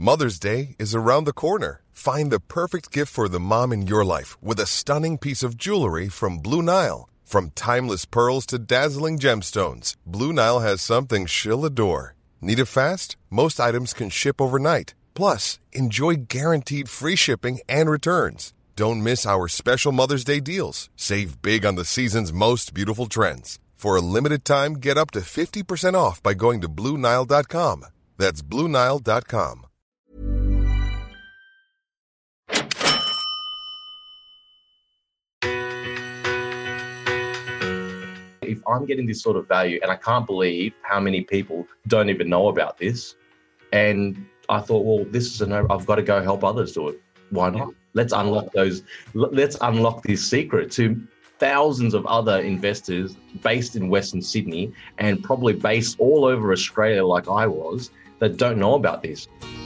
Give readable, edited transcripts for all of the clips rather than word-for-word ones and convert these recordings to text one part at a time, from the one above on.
Mother's Day is around the corner. Find the perfect gift for the mom in your life with a stunning piece of jewelry from Blue Nile. From timeless pearls to dazzling gemstones, Blue Nile has something she'll adore. Need it fast? Most items can ship overnight. Plus, enjoy guaranteed free shipping and returns. Don't miss our special Mother's Day deals. Save big on the season's most beautiful trends. For a limited time, get up to 50% off by going to BlueNile.com. That's BlueNile.com. If I'm getting this sort of value, and I can't believe how many people don't even know about this, and I thought, well, I've got to go help others do it. Why not? Let's unlock this secret to thousands of other investors based in Western Sydney and probably based all over Australia like I was that don't know about this.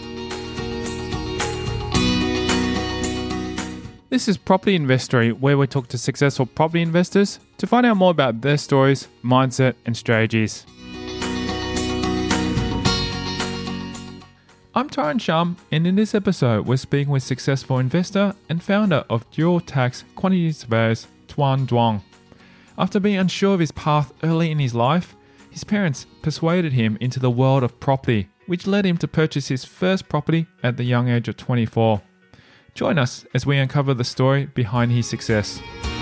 This is Property Investory, where we talk to successful property investors to find out more about their stories, mindset, and strategies. I'm Tyron Shum, and in this episode, we're speaking with successful investor and founder of Dual Tax Quantity Surveyors, Tuan Duong. After being unsure of his path early in his life, his parents persuaded him into the world of property, which led him to purchase his first property at the young age of 24. Join us as we uncover the story behind his success.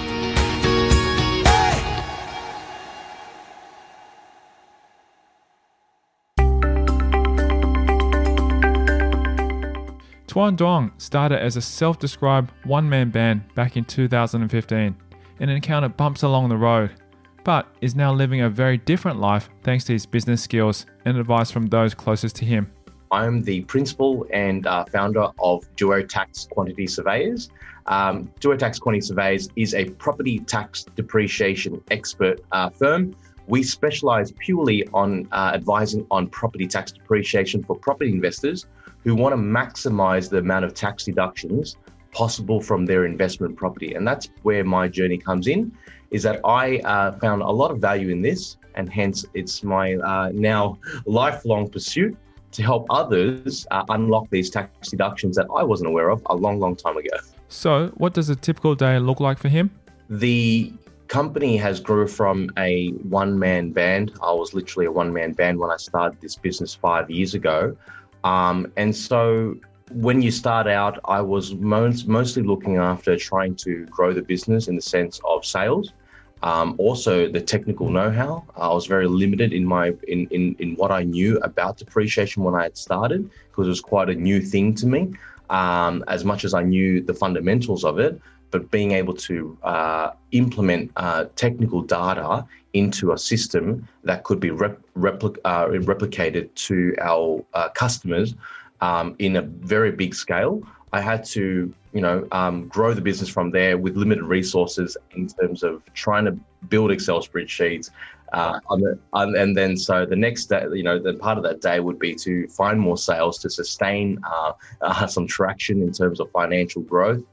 Tuan Duong started as a self-described one-man band back in 2015 and encountered bumps along the road, but is now living a very different life thanks to his business skills and advice from those closest to him. I'm the principal and founder of Duo Tax Quantity Surveyors. Duo Tax Quantity Surveyors is a property tax depreciation expert firm. We specialize purely on advising on property tax depreciation for property investors who want to maximize the amount of tax deductions possible from their investment property. And that's where my journey comes in, is that I found a lot of value in this, and hence it's my now lifelong pursuit to help others unlock these tax deductions that I wasn't aware of a long, long time ago. So what does a typical day look like for him? The company has grew from a one-man band. I was literally a one-man band when I started this business 5 years ago. And so when you start out, I was mostly looking after trying to grow the business in the sense of sales. Also the technical know-how. I was very limited in what I knew about depreciation when I had started, because it was quite a new thing to me. As much as I knew the fundamentals of it, but being able to implement technical data into a system that could be replicated to our customers in a very big scale, I had to, grow the business from there with limited resources in terms of trying to build Excel spreadsheets. And then so the next day, the part of that day would be to find more sales to sustain some traction in terms of financial growth.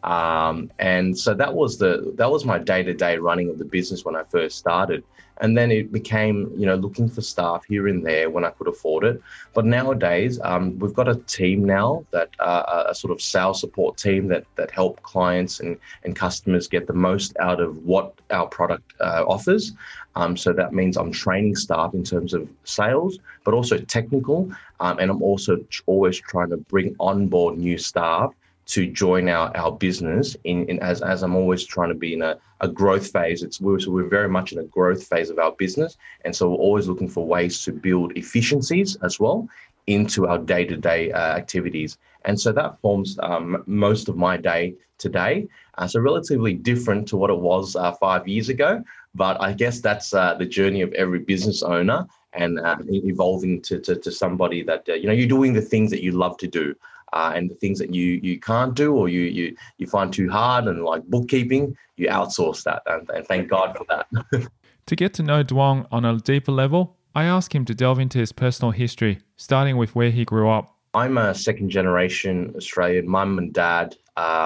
And so that was my day-to-day running of the business when I first started. And then it became, looking for staff here and there when I could afford it. But nowadays, we've got a team now that a sort of sales support team that help clients and customers get the most out of what our product offers. So that means I'm training staff in terms of sales, but also technical. And I'm also always trying to bring on board new staff to join our business as I'm always trying to be in a growth phase. We're very much in a growth phase of our business. And so we're always looking for ways to build efficiencies as well into our day-to-day activities. And so that forms most of my day today. So relatively different to what it was 5 years ago. But I guess that's the journey of every business owner, and evolving to somebody that, you're doing the things that you love to do. And the things that you can't do or you find too hard, and like bookkeeping, you outsource that. And thank God for that. To get to know Duong on a deeper level, I asked him to delve into his personal history, starting with where he grew up. I'm a second generation Australian. Mum and dad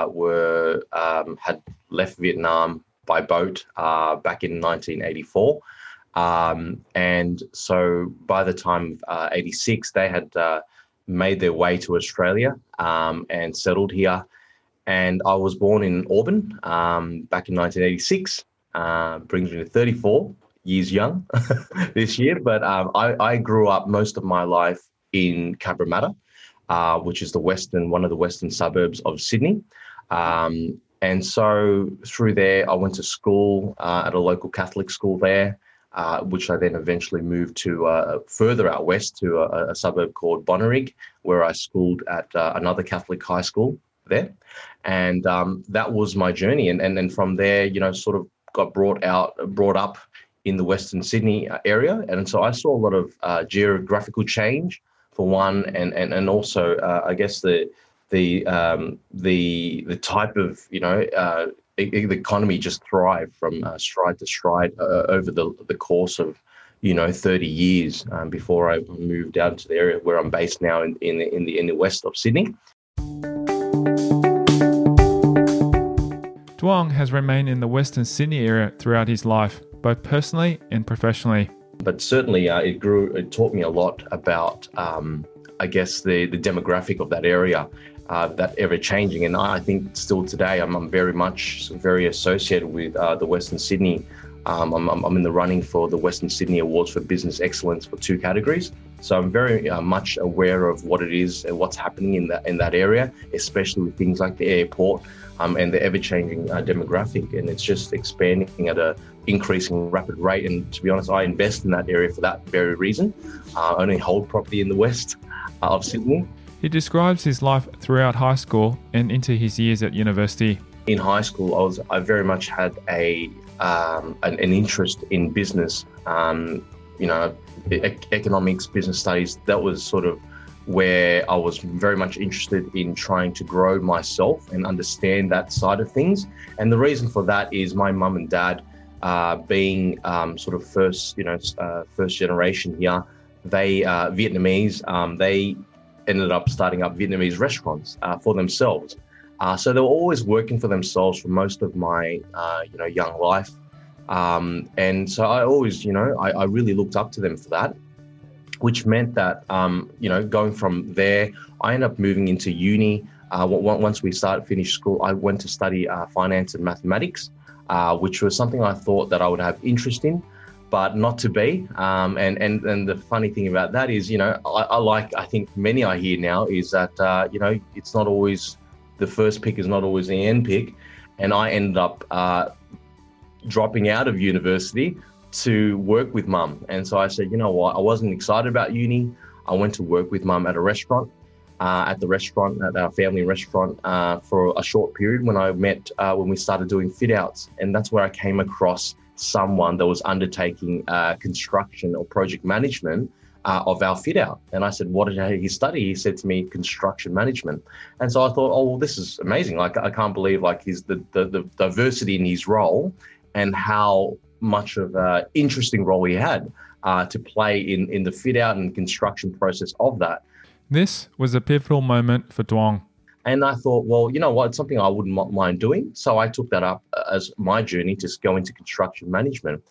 had left Vietnam by boat back in 1984. And so by the time 86, they had made their way to Australia and settled here. And I was born in Auburn back in 1986. Brings me to 34 years young this year. But I grew up most of my life in Cabramatta, which is one of the western suburbs of Sydney. And so through there, I went to school at a local Catholic school there, which I then eventually moved to further out west to a suburb called Bonnyrigg, where I schooled at another Catholic high school there. And that was my journey. And then from there, sort of got brought up in the Western Sydney area. And so I saw a lot of geographical change for one, and also I guess the type of the economy just thrived from stride to stride over the course of 30 years before I moved down to the area where I'm based now in the west of Sydney. Duong has remained in the Western Sydney area throughout his life, both personally and professionally. But certainly it taught me a lot about, I guess, the demographic of that area, that ever-changing. And I think still today I'm very associated with the Western Sydney. I'm in the running for the Western Sydney Awards for Business Excellence for 2 categories. So I'm very much aware of what it is and what's happening in that area, especially with things like the airport and the ever-changing demographic. And it's just expanding at an increasing rapid rate. And to be honest, I invest in that area for that very reason. I only hold property in the west of Sydney. He describes his life throughout high school and into his years at university. In high school, I very much had an interest in business, economics, business studies. That was sort of where I was very much interested in trying to grow myself and understand that side of things. And the reason for that is my mum and dad, being sort of first generation here, they Vietnamese. They ended up starting up Vietnamese restaurants for themselves. So they were always working for themselves for most of my young life. And so I always, I really looked up to them for that, which meant that, going from there, I ended up moving into uni. Once we finished school, I went to study finance and mathematics, which was something I thought that I would have interest in, but not to be. And the funny thing about that is, I think many I hear now is that, it's not always, the first pick is not always the end pick. And I ended up dropping out of university to work with mum. And so I said, you know what, I wasn't excited about uni. I went to work with mum at a restaurant, at our family restaurant, for a short period when we started doing fit outs. And that's where I came across someone that was undertaking construction or project management of our fit out. And I said, what did he study? He said to me, construction management. And so I thought, oh, well, this is amazing. Like, I can't believe the diversity in his role and how much of an interesting role he had to play in the fit out and construction process of that. This was a pivotal moment for Duong. And I thought, well, you know what, it's something I wouldn't mind doing. So I took that up as my journey to go into construction management.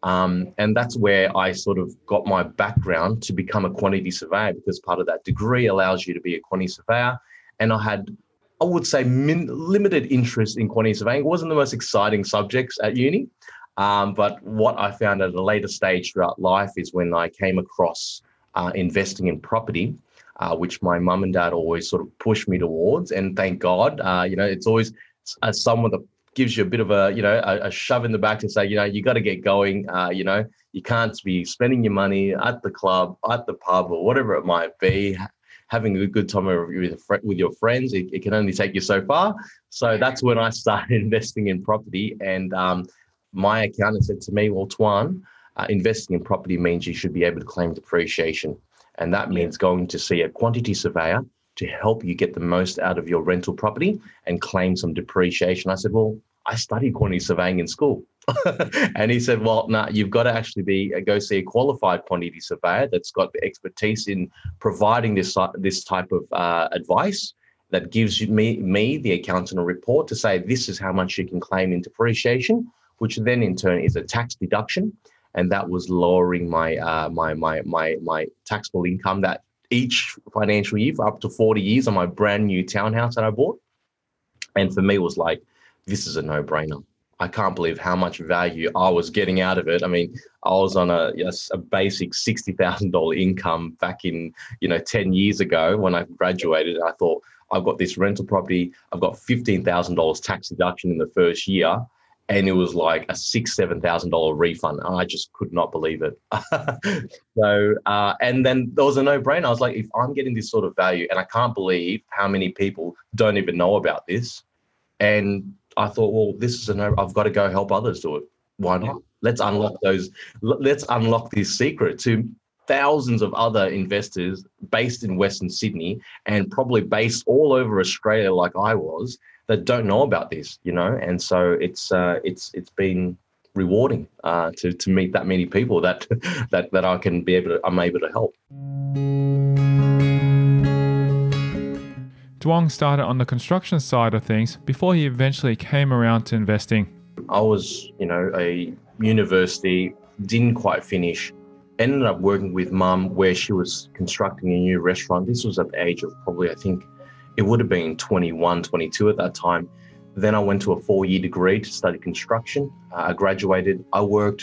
And that's where I sort of got my background to become a quantity surveyor, because part of that degree allows you to be a quantity surveyor. And I would say, limited interest in quantity surveying. It wasn't the most exciting subjects at uni. But what I found at a later stage throughout life is when I came across investing in property, which my mum and dad always sort of pushed me towards. And thank God, it's always as someone that gives you a bit of a shove in the back to say, you got to get going. You can't be spending your money at the club, at the pub, or whatever it might be, having a good time with your friends. It can only take you so far. So that's when I started investing in property. And my accountant said to me, well, Tuan, investing in property means you should be able to claim depreciation. And that means going to see a quantity surveyor to help you get the most out of your rental property and claim some depreciation. I said, well, I studied quantity surveying in school. And he said, well, no, you've got to actually go see a qualified quantity surveyor that's got the expertise in providing this type of advice that gives me, the accountant, a report to say this is how much you can claim in depreciation, which then in turn is a tax deduction. And that was lowering my taxable income that each financial year for up to 40 years on my brand new townhouse that I bought. And for me, it was like, this is a no-brainer. I can't believe how much value I was getting out of it. I mean, I was on a basic $60,000 income back in, 10 years ago when I graduated. I thought, I've got this rental property. I've got $15,000 tax deduction in the first year. And it was like a $6,000-$7,000 refund. I just could not believe it. So, and then there was a no-brainer. I was like, if I'm getting this sort of value, and I can't believe how many people don't even know about this. And I thought, well, this is I've got to go help others do it. Why not? Let's unlock this secret to thousands of other investors based in Western Sydney and probably based all over Australia like I was that don't know about this, And so it's been rewarding to meet that many people that I'm able to help. Duong started on the construction side of things before he eventually came around to investing. I was, a university, didn't quite finish, ended up working with Mum where she was constructing a new restaurant. This was at the age of probably, I think it would have been 21, 22 at that time. Then I went to a 4-year degree to study construction. I graduated. I worked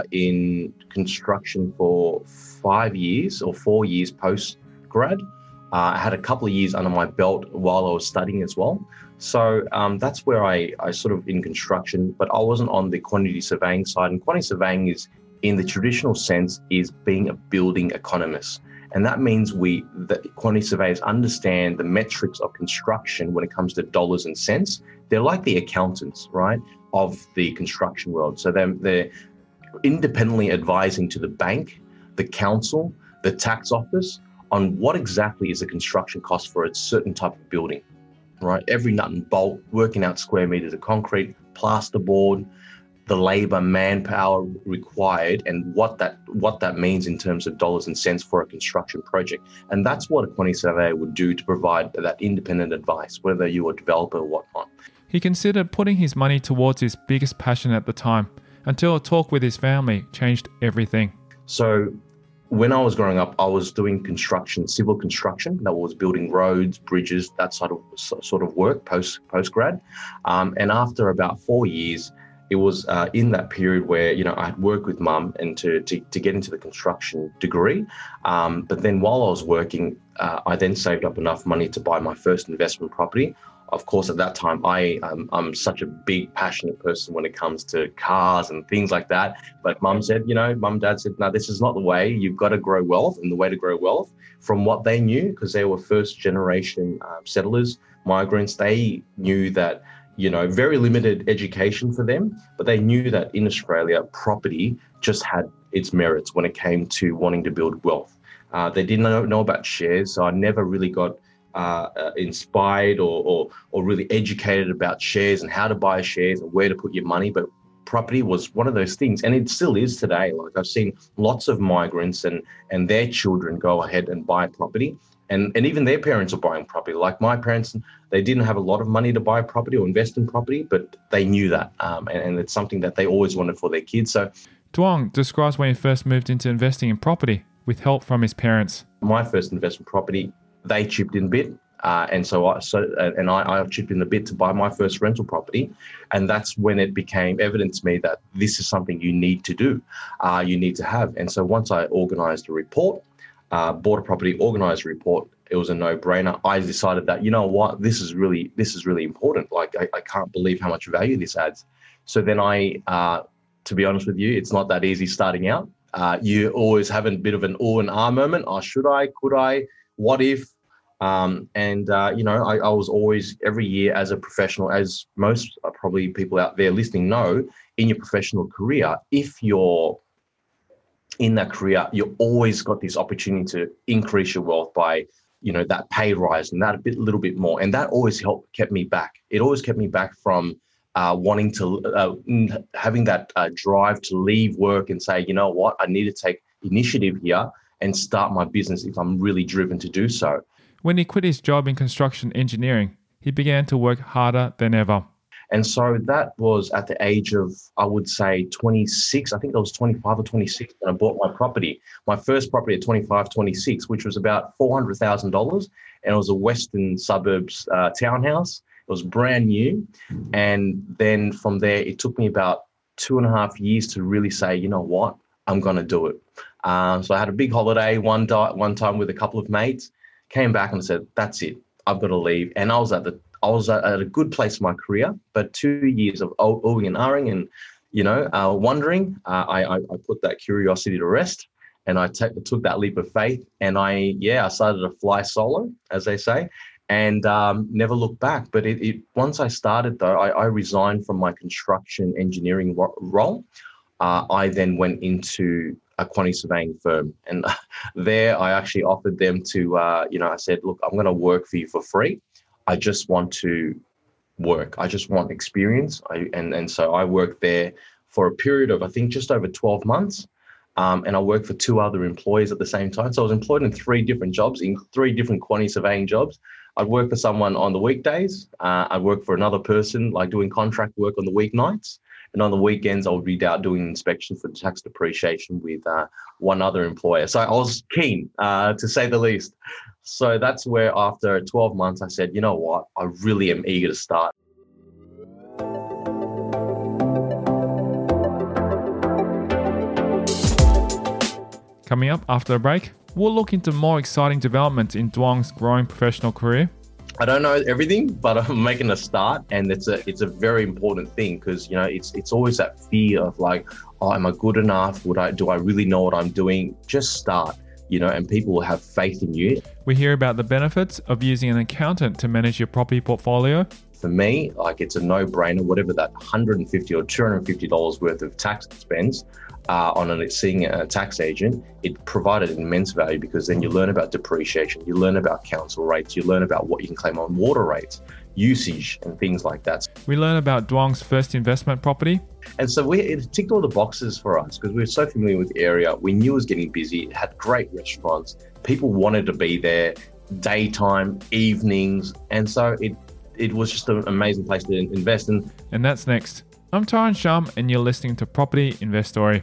in construction for 5 years or 4 years post-grad. I had a couple of years under my belt while I was studying as well. So that's where I sort of in construction, but I wasn't on the quantity surveying side. And quantity surveying is, in the traditional sense, is being a building economist. And that means the quantity surveyors understand the metrics of construction when it comes to dollars and cents. They're like the accountants, right, of the construction world. So they're independently advising to the bank, the council, the tax office on what exactly is the construction cost for a certain type of building, right? Every nut and bolt, working out square meters of concrete, plasterboard, the labor, manpower required, and what that means in terms of dollars and cents for a construction project. And that's what a quantity surveyor would do to provide that independent advice, whether you're a developer or whatnot. He considered putting his money towards his biggest passion at the time, until a talk with his family changed everything. So when I was growing up, I was doing construction, civil construction, that was building roads, bridges, that sort of work post-grad. And after about 4 years, it was in that period where, I had worked with Mum and to get into the construction degree. But then while I was working, I then saved up enough money to buy my first investment property. Of course, at that time, I'm such a big, passionate person when it comes to cars and things like that. But Mum and Dad said, no, this is not the way. You've got to grow wealth. And the way to grow wealth, from what they knew, because they were first generation settlers, migrants, they knew that, very limited education for them, but they knew that in Australia, property just had its merits when it came to wanting to build wealth. They didn't know about shares, so I never really got inspired or really educated about shares and how to buy shares and where to put your money. But property was one of those things, and it still is today. Like, I've seen lots of migrants and their children go ahead and buy property, and even their parents are buying property. Like my parents, they didn't have a lot of money to buy property or invest in property, but they knew that, and it's something that they always wanted for their kids. So Duong describes when he first moved into investing in property with help from his parents. My first investment property, they chipped in a bit. And I chipped in a bit to buy my first rental property. And that's when it became evident to me that this is something you need to do, you need to have. And so once I organized a report, bought a property, organized a report, it was a no-brainer. I decided that, you know what, this is really important. Like, I can't believe how much value this adds. So then to be honest with you, it's not that easy starting out. You always have a bit of an ooh and ah moment. Oh, should I? Could I? What if? I was always, every year as a professional, as most probably people out there listening know, in your professional career, if you're in that career, you always got this opportunity to increase your wealth by, that pay rise and that little bit more. And that always kept me back. It always kept me back from wanting to, having that drive to leave work and say, you know what, I need to take initiative here and start my business if I'm really driven to do so. When he quit his job in construction engineering, he began to work harder than ever. And so that was at the age of, I would say 26. I think I was 25 or 26 when I bought my property, my first property at 25, 26, which was about $400,000. And it was a Western suburbs townhouse. It was brand new. And then from there, it took me about 2.5 years to really say, you know what, I'm going to do it. So I had a big holiday one time with a couple of mates, came back and said, that's it, I've got to leave. And I was at a good place in my career, but 2 years of oohing and ahhing and, wondering, I put that curiosity to rest, and I took that leap of faith, and I started to fly solo, as they say, and never looked back. But once I started, though, I resigned from my construction engineering role. I then went into a quantity surveying firm, and there I actually offered them to, I said, look, I'm going to work for you for free. I just want to work. I just want experience. And so I worked there for a period of, I think, just over 12 months. And I worked for 2 other employers at the same time. So I was employed in 3 different jobs, in 3 different quantity surveying jobs. I'd work for someone on the weekdays. I'd work for another person, like doing contract work on the weeknights. And on the weekends, I would be out doing inspection for tax depreciation with one other employer. So I was keen, to say the least. So that's where after 12 months, I said, you know what, I really am eager to start. Coming up after a break, we'll look into more exciting developments in Duong's growing professional career. I don't know everything, but I'm making a start, and it's a very important thing, because it's always that fear of like, oh, am I good enough? Do I really know what I'm doing? Just start, and people will have faith in you. We hear about the benefits of using an accountant to manage your property portfolio. For me, like, it's a no-brainer. Whatever that $150 or $250 worth of tax expense on seeing a tax agent, it provided immense value, because then you learn about depreciation, you learn about council rates, you learn about what you can claim on water rates, usage, and things like that. We learn about Duong's first investment property. And so it ticked all the boxes for us, because we were so familiar with the area. We knew it was getting busy. It had great restaurants. People wanted to be there daytime, evenings. And so it was just an amazing place to invest in. And that's next. I'm Tyron Shum, and you're listening to Property Investory.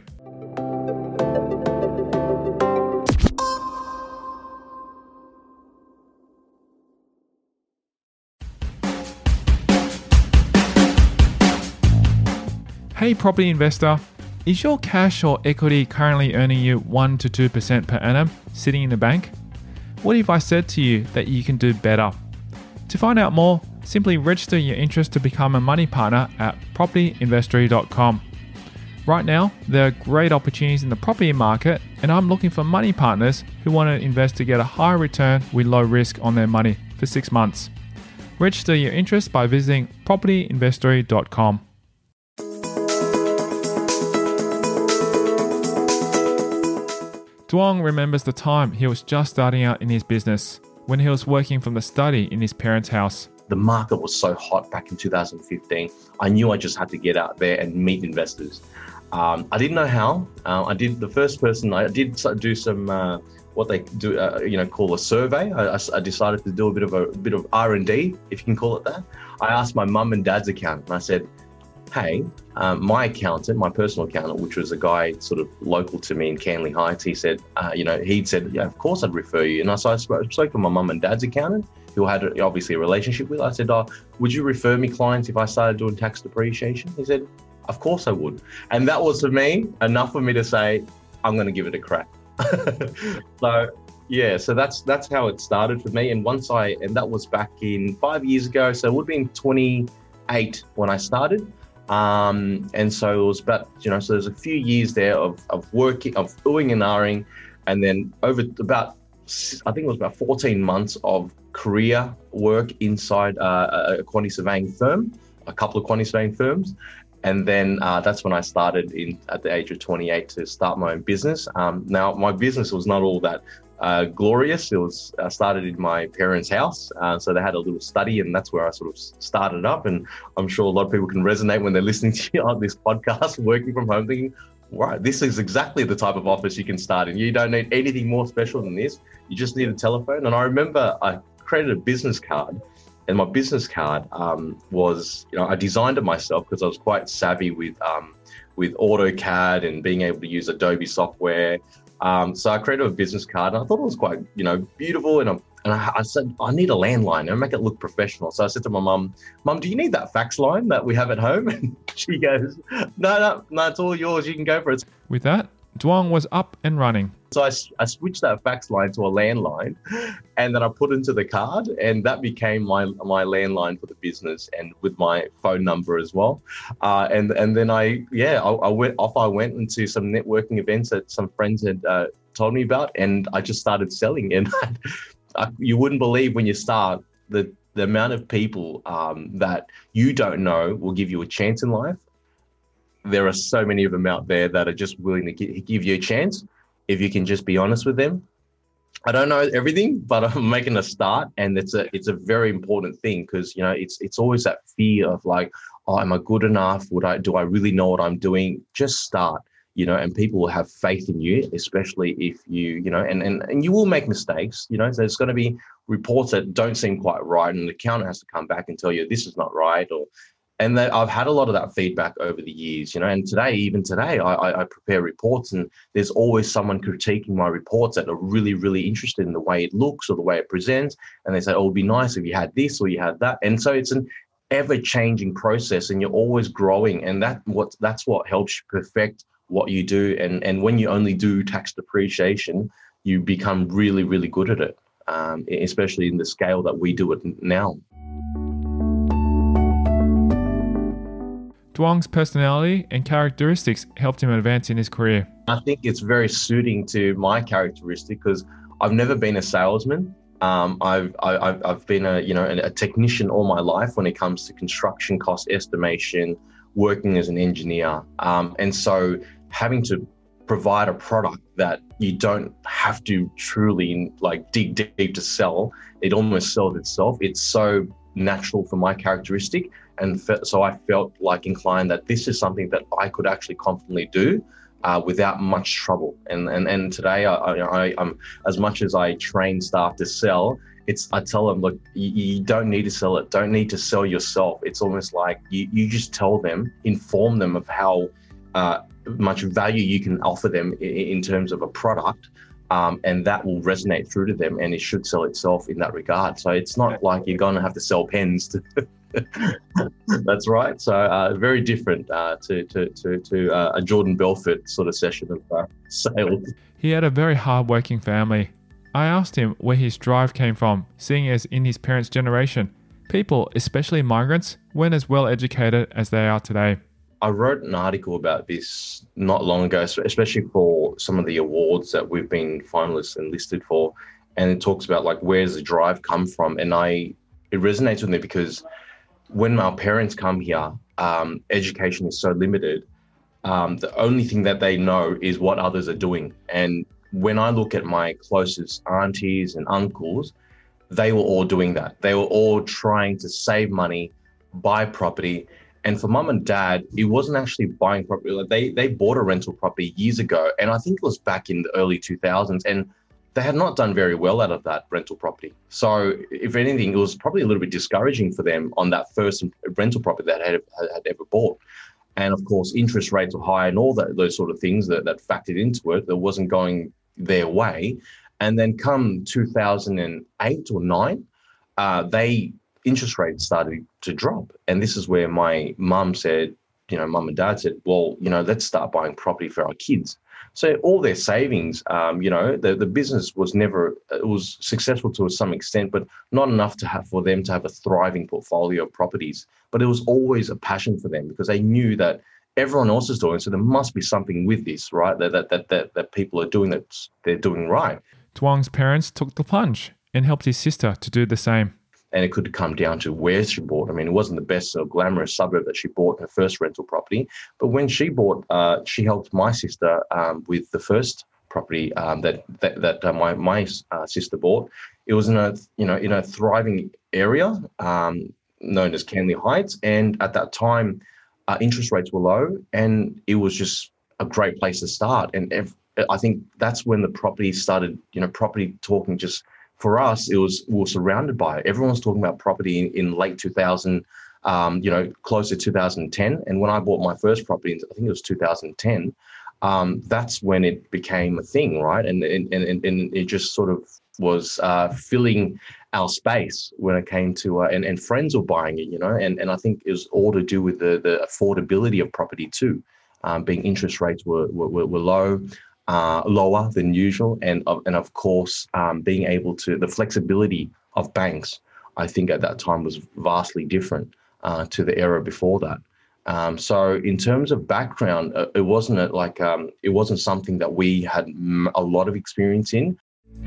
Hey property investor, is your cash or equity currently earning you 1 to 2% per annum sitting in the bank? What if I said to you that you can do better? To find out more, simply register your interest to become a money partner at propertyinvestory.com. Right now, there are great opportunities in the property market, and I'm looking for money partners who want to invest to get a high return with low risk on their money for 6 months. Register your interest by visiting propertyinvestory.com. Duong remembers the time he was just starting out in his business, when he was working from the study in his parents' house. The market was so hot back in 2015. I knew I just had to get out there and meet investors. I didn't know how. I did do some what they do, call a survey. I decided to do a bit of R&D, if you can call it that. I asked my mum and dad's accountant, and I said, hey, my accountant, my personal accountant, which was a guy sort of local to me in Canley Heights, he said, he'd said, yeah, of course I'd refer you. And so I spoke to my mum and dad's accountant, who I had obviously a relationship with. I said, would you refer me clients if I started doing tax depreciation? He said, of course I would. And that was, for me, enough for me to say, I'm going to give it a crack. So that's how it started for me. And that was back in 5 years ago. So it would have been 28 when I started. And so it was about, so there's a few years there of working, of oohing and ahhing, and then over about, I think it was about 14 months of career work inside a quantity surveying firm, a couple of quantity surveying firms. And then that's when I started at the age of 28 to start my own business. Now, my business was not all that glorious. It was started in my parents' house. So they had a little study, and that's where I sort of started up. And I'm sure a lot of people can resonate when they're listening to you on this podcast, working from home, thinking, right, this is exactly the type of office you can start in. You don't need anything more special than this. You just need a telephone. And I remember I created a business card And my business card was, I designed it myself because I was quite savvy with AutoCAD and being able to use Adobe software. So I created a business card, and I thought it was quite, beautiful. And I said, I need a landline and make it look professional. So I said to my mum, do you need that fax line that we have at home? And she goes, no, it's all yours. You can go for it. With that, Duong was up and running. So I switched that fax line to a landline, and then I put into the card, and that became my landline for the business, and with my phone number as well. And then I went into some networking events that some friends had told me about, and I just started selling. And you wouldn't believe when you start the amount of people that you don't know will give you a chance in life. There are so many of them out there that are just willing to give you a chance if you can just be honest with them. I don't know everything, but I'm making a start, and it's a very important thing because it's always that fear of like, oh, am I good enough? Do I really know what I'm doing? Just start, and people will have faith in you, especially if you and you will make mistakes. There's going to be reports that don't seem quite right, and the accountant has to come back and tell you this is not right, and I've had a lot of that feedback over the years, and even today, I prepare reports, and there's always someone critiquing my reports that are really, really interested in the way it looks or the way it presents. And they say, oh, it'd be nice if you had this or you had that. And so it's an ever-changing process, and you're always growing. And that's what helps you perfect what you do. And when you only do tax depreciation, you become really, really good at it, especially in the scale that we do it now. Duong's personality and characteristics helped him advance in his career. I think it's very suiting to my characteristic because I've never been a salesman. I've been a technician all my life when it comes to construction cost estimation, working as an engineer, and so having to provide a product that you don't have to truly dig deep to sell, it almost sells itself. It's so natural for my characteristic. And so I felt inclined that this is something that I could actually confidently do without much trouble. And today, I'm as much as I train staff to sell, I tell them, look, you don't need to sell it. Don't need to sell yourself. It's almost like you just tell them, inform them of how much value you can offer them in terms of a product. And that will resonate through to them, and it should sell itself in that regard. So it's not like you're going to have to sell pens to That's right. So very different to a Jordan Belfort sort of session of sales. He had a very hard-working family. I asked him where his drive came from, seeing as in his parents' generation, people, especially migrants, weren't as well educated as they are today. I wrote an article about this not long ago, especially for some of the awards that we've been finalists and listed for. And it talks about where's the drive come from? And it resonates with me because when our parents come here, education is so limited. The only thing that they know is what others are doing. And when I look at my closest aunties and uncles, they were all doing that. They were all trying to save money, buy property. And for mum and dad, it wasn't actually buying property. They bought a rental property years ago. And I think it was back in the early 2000s. And they had not done very well out of that rental property. So if anything, it was probably a little bit discouraging for them on that first rental property that had ever bought. And of course, interest rates were high and all those sort of things that factored into it. That wasn't going their way. And then come 2008 or 9, interest rates started to drop. And this is where my mum said, mum and dad said, well, let's start buying property for our kids. So all their savings, the business was successful to some extent, but not enough for them to have a thriving portfolio of properties. But it was always a passion for them because they knew that everyone else is doing, so there must be something with this, right? That people are doing that they're doing right. Duong's parents took the plunge and helped his sister to do the same. And it could come down to where she bought. I mean, it wasn't the best glamorous suburb that she bought her first rental property. But when she bought, she helped my sister with the first property that my sister bought. It was in a thriving area known as Canley Heights, and at that time, interest rates were low, and it was just a great place to start. And I think that's when the property started. Property talking just for us, we were surrounded by it. Everyone's talking about property in late 2000, close to 2010. And when I bought my first property, I think it was 2010, that's when it became a thing, right? And it just sort of was filling our space when it came to, and friends were buying it, and I think it was all to do with the affordability of property too, being interest rates were low, lower than usual, and of course being able to, the flexibility of banks, I think at that time was vastly different to the era before that. So in terms of background, it wasn't something that we had a lot of experience in.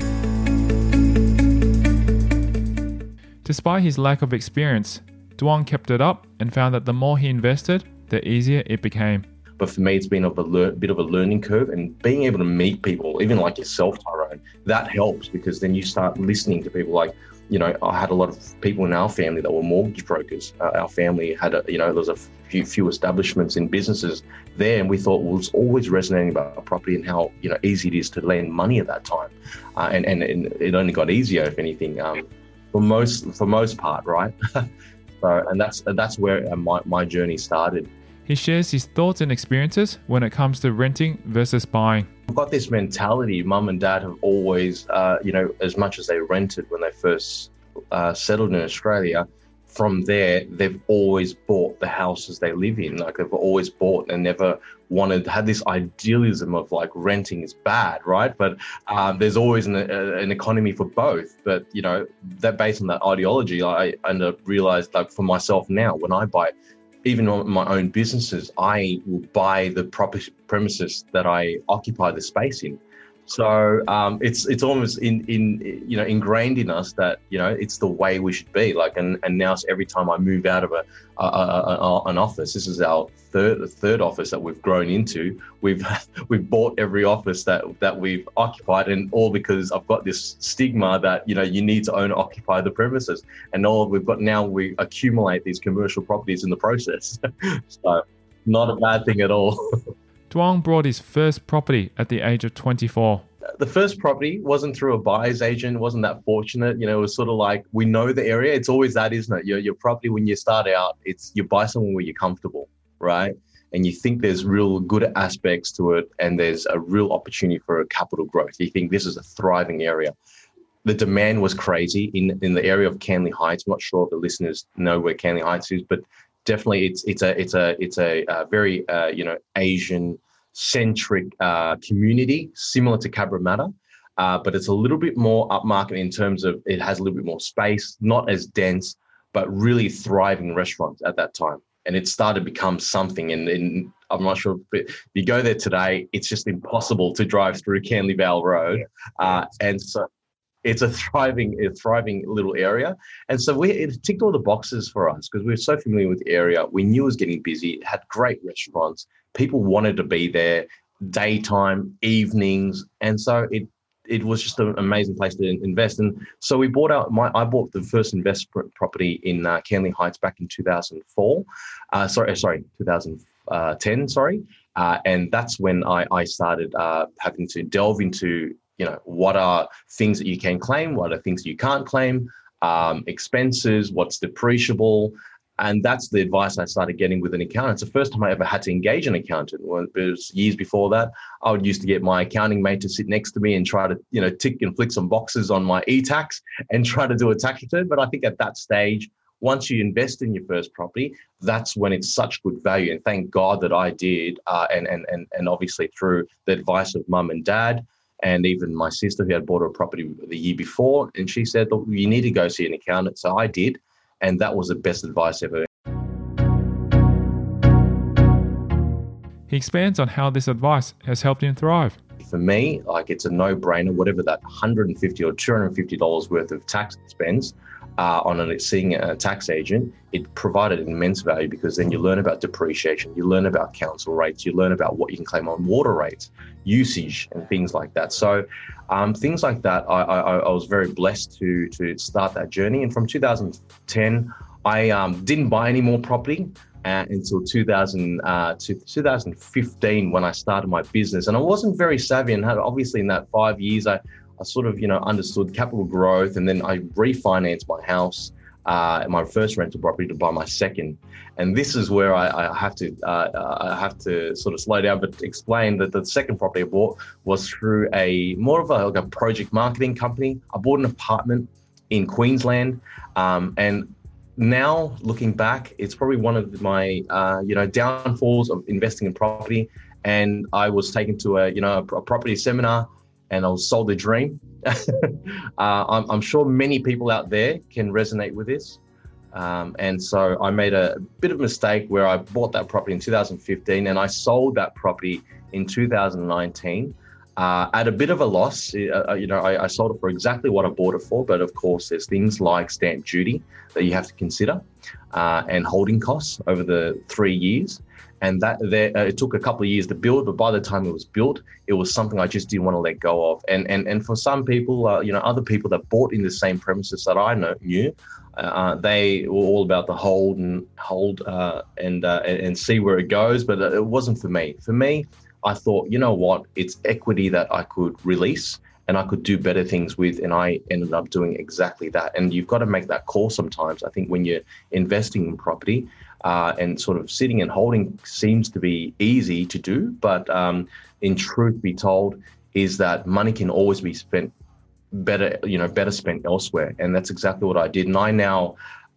Despite his lack of experience, Duong kept it up and found that the more he invested, the easier it became. But for me, it's been a bit of a learning curve, and being able to meet people, even like yourself, Tyrone, that helps, because then you start listening to people like, I had a lot of people in our family that were mortgage brokers. Our family had, there was a few establishments in businesses there, and we thought, well, it's always resonating about property and how, easy it is to lend money at that time. And it only got easier, if anything, for most part, right? So, and that's where my journey started. He shares his thoughts and experiences when it comes to renting versus buying. I've got this mentality. Mum and dad have always, as much as they rented when they first settled in Australia, from there, they've always bought the houses they live in. Like, they've always bought and never had this idealism of like renting is bad, right? But there's always an economy for both. But, that based on that ideology, I end up realized, like, for myself now, when I buy, even on my own businesses, I will buy the proper premises that I occupy the space in. So it's almost ingrained in us that it's the way we should be. Like, and now every time I move out of an office, this is our third office that we've grown into. We've bought every office that we've occupied, and all because I've got this stigma that you need to own or occupy the premises, and all we've got now, we accumulate these commercial properties in the process. So not a bad thing at all. Duong bought his first property at the age of 24. The first property wasn't through a buyer's agent, wasn't that fortunate. It was sort of like, we know the area. It's always that, isn't it? Your property, when you start out, you buy somewhere where you're comfortable, right? And you think there's real good aspects to it, and there's a real opportunity for a capital growth. You think this is a thriving area. The demand was crazy in the area of Canley Heights. I'm not sure if the listeners know where Canley Heights is, but definitely it's a very Asian centric community, similar to Cabramatta, but it's a little bit more upmarket in terms of it has a little bit more space, not as dense, but really thriving restaurants at that time. And it started to become something. And I'm not sure if you go there today, it's just impossible to drive through Canley Vale Road, and so. It's a thriving little area. And so it ticked all the boxes for us because we were so familiar with the area. We knew it was getting busy. It had great restaurants. People wanted to be there daytime, evenings. And so it was just an amazing place to invest. And so we I bought the first investment property in Canley Heights back in 2004. 2010, sorry. And that's when I started having to delve into what are things that you can claim? What are things you can't claim? Expenses, what's depreciable? And that's the advice I started getting with an accountant. It's the first time I ever had to engage an accountant. Well, it was years before that. I would used to get my accounting mate to sit next to me and try to, tick and flick some boxes on my e-tax and try to do a tax return. But I think at that stage, once you invest in your first property, that's when it's such good value. And thank God that I did. And obviously through the advice of mum and dad, and even my sister, who had bought a property the year before, and she said, look, you need to go see an accountant. So I did, and that was the best advice ever. He expands on how this advice has helped him thrive. For me, it's a no-brainer, whatever that $150 or $250 worth of tax expense on seeing a tax agent, it provided immense value because then you learn about depreciation, you learn about council rates, you learn about what you can claim on water rates, usage and things like that. So things like that, I was very blessed to start that journey. And from 2010, I didn't buy any more property until 2015 when I started my business. And I wasn't very savvy, and obviously in that 5 years, I I sort of, understood capital growth, and then I refinanced my house, my first rental property, to buy my second. And this is where I have to sort of slow down, but explain that the second property I bought was through more of a project marketing company. I bought an apartment in Queensland, and now looking back, it's probably one of my downfalls of investing in property. And I was taken to a property seminar, and I was sold a dream. I'm sure many people out there can resonate with this. And so I made a bit of a mistake where I bought that property in 2015 and I sold that property in 2019 at a bit of a loss. I sold it for exactly what I bought it for, but of course there's things like stamp duty that you have to consider and holding costs over the 3 years. And it took a couple of years to build, but by the time it was built, it was something I just didn't want to let go of. And for some people, other people that bought in the same premises that I knew, they were all about the hold and see where it goes. But it wasn't for me. For me, I thought, you know what, it's equity that I could release and I could do better things with. And I ended up doing exactly that. And you've got to make that call sometimes. I think when you're investing in property, and sort of sitting and holding seems to be easy to do, but in truth be told, is that money can always be spent better spent elsewhere. And that's exactly what I did. And I now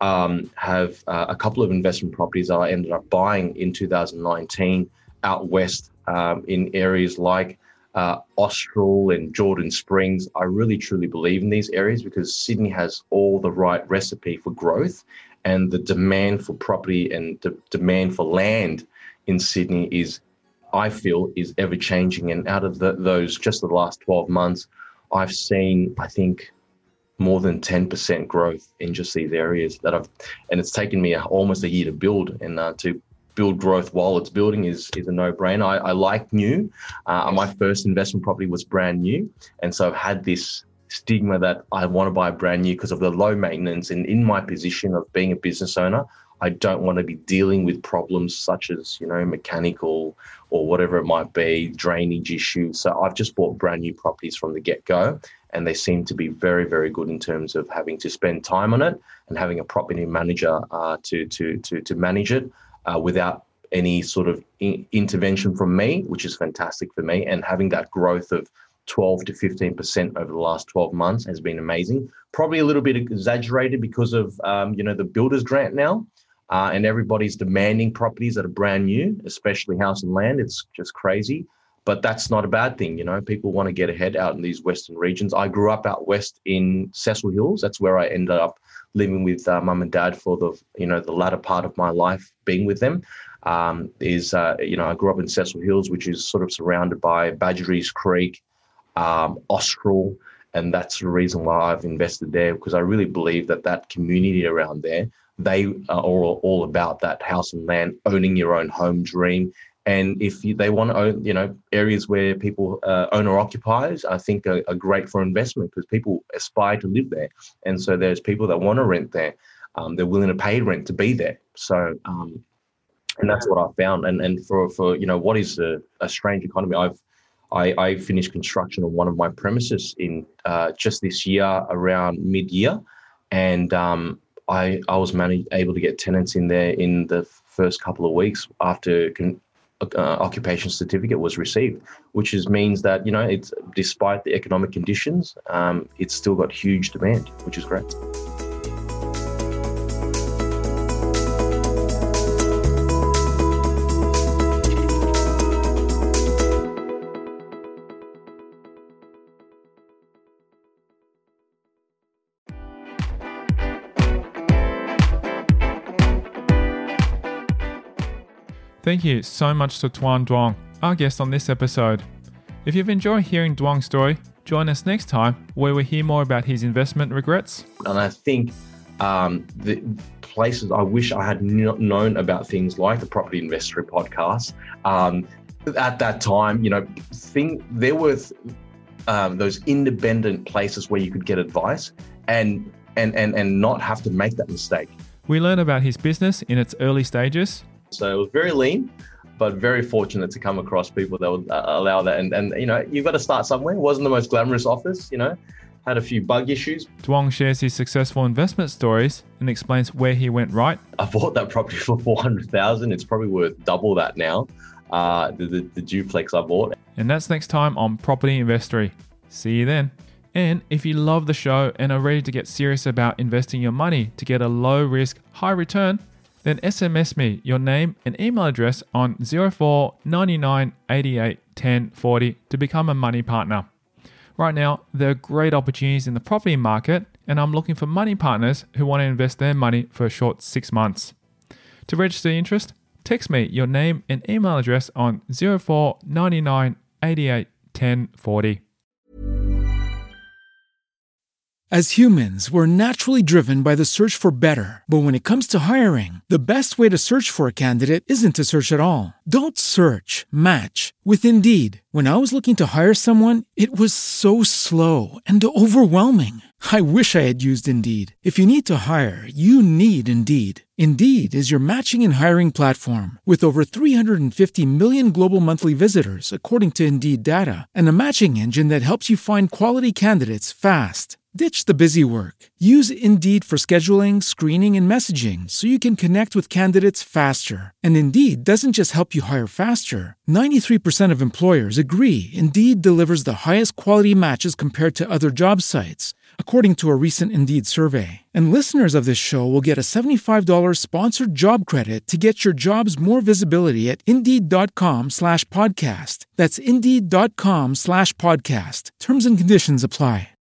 have a couple of investment properties that I ended up buying in 2019 out west in areas like Austral and Jordan Springs. I really truly believe in these areas because Sydney has all the right recipe for growth, and the demand for property and the demand for land in Sydney I feel is ever changing. And out of those, just the last 12 months, I've seen, I think, more than 10% growth in just these areas and it's taken me almost a year to build, and to build growth while it's building is a no-brainer. I like new. My first investment property was brand new, and so I've had this stigma that I want to buy brand new because of the low maintenance. And in my position of being a business owner, I don't want to be dealing with problems such as, mechanical or whatever it might be, drainage issues. So I've just bought brand new properties from the get-go, and they seem to be very, very good in terms of having to spend time on it and having a property manager to manage it without any sort of intervention from me, which is fantastic for me. And having that growth of 12 to 15% over the last 12 months has been amazing. Probably a little bit exaggerated because of, the builder's grant now, and everybody's demanding properties that are brand new, especially house and land. It's just crazy, but that's not a bad thing. People want to get ahead out in these Western regions. I grew up out west in Cecil Hills. That's where I ended up living with mum and dad for the latter part of my life being with them. I grew up in Cecil Hills, which is sort of surrounded by Badgerys Creek, Austral, and that's the reason why I've invested there, because I really believe that community around there, they are all about that house and land, owning your own home dream. And if they want to own, areas where people owner occupiers, I think are great for investment because people aspire to live there. And so there's people that want to rent there. They're willing to pay rent to be there. So, and that's what I found. And for what is a strange economy, I finished construction on one of my premises in just this year around mid-year, and I was able to get tenants in there in the first couple of weeks after occupation certificate was received, which means that it's despite the economic conditions, it's still got huge demand, which is great. Thank you so much to Tuan Duong, our guest on this episode. If you've enjoyed hearing Duong's story, join us next time where we hear more about his investment regrets. And I think the places I wish I had known about things like the Property Investor podcast at that time, there were those independent places where you could get advice and not have to make that mistake. We learn about his business in its early stages. So it was very lean. but very fortunate to come across people that would allow that. And you know, you've got to start somewhere. It wasn't the most glamorous office, you know, had a few bug issues. Duong shares his successful investment stories and explains where he went right. I bought that property for $400,000. It's probably worth double that now, the duplex I bought. And that's next time on Property Investory. See you then. And if you love the show and are ready to get serious about investing your money to get a low risk, high return, then SMS me your name and email address on 04 99 88 10 40 to become a money partner. Right now, there are great opportunities in the property market, and I'm looking for money partners who want to invest their money for a short 6 months. To register interest, text me your name and email address on 04 99 88 10 40. As humans, we're naturally driven by the search for better. But when it comes to hiring, the best way to search for a candidate isn't to search at all. Don't search, match with Indeed. When I was looking to hire someone, it was so slow and overwhelming. I wish I had used Indeed. If you need to hire, you need Indeed. Indeed is your matching and hiring platform with over 350 million global monthly visitors, according to Indeed data, and a matching engine that helps you find quality candidates fast. Ditch the busy work. Use Indeed for scheduling, screening, and messaging so you can connect with candidates faster. And Indeed doesn't just help you hire faster. 93% of employers agree Indeed delivers the highest quality matches compared to other job sites, according to a recent Indeed survey. And listeners of this show will get a $75 sponsored job credit to get your jobs more visibility at Indeed.com/podcast. That's Indeed.com/podcast. Terms and conditions apply.